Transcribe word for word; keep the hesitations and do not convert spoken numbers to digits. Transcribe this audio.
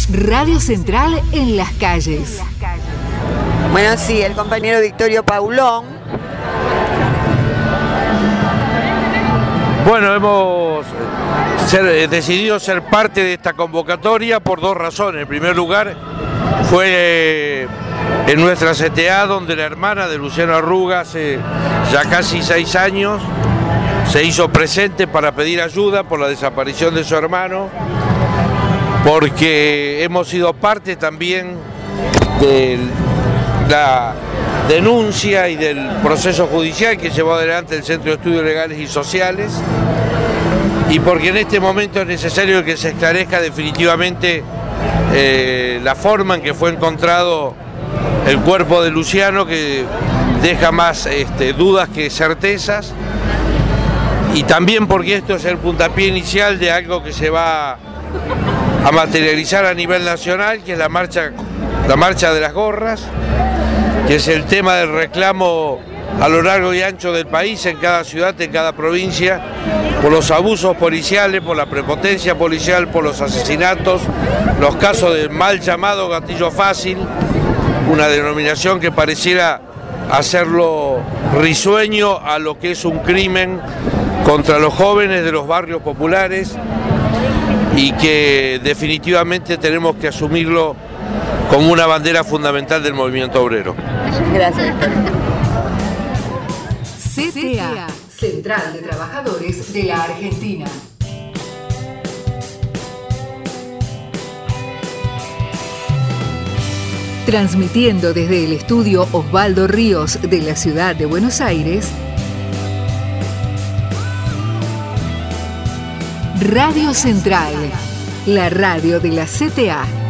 Radio Central en las calles. Bueno, sí, el compañero Victorio Paulón. Bueno, hemos ser, eh, decidido ser parte de esta convocatoria por dos razones. En primer lugar, fue eh, en nuestra C T A donde la hermana de Luciano Arruga hace ya casi seis años se hizo presente para pedir ayuda por la desaparición de su hermano, porque hemos sido parte también de la denuncia y del proceso judicial que llevó adelante el Centro de Estudios Legales y Sociales, y porque en este momento es necesario que se esclarezca definitivamente eh, la forma en que fue encontrado el cuerpo de Luciano, que deja más este, dudas que certezas, y también porque esto es el puntapié inicial de algo que se va a materializar a nivel nacional, que es la marcha, la marcha de las gorras, que es el tema del reclamo a lo largo y ancho del país, en cada ciudad, en cada provincia, por los abusos policiales, por la prepotencia policial, por los asesinatos, los casos del mal llamado gatillo fácil, una denominación que pareciera hacerlo risueño a lo que es un crimen contra los jóvenes de los barrios populares, y que definitivamente tenemos que asumirlo como una bandera fundamental del movimiento obrero. Gracias. C T A, Central de Trabajadores de la Argentina. Transmitiendo desde el estudio Osvaldo Ríos de la ciudad de Buenos Aires, Radio Central, la radio de la C T A.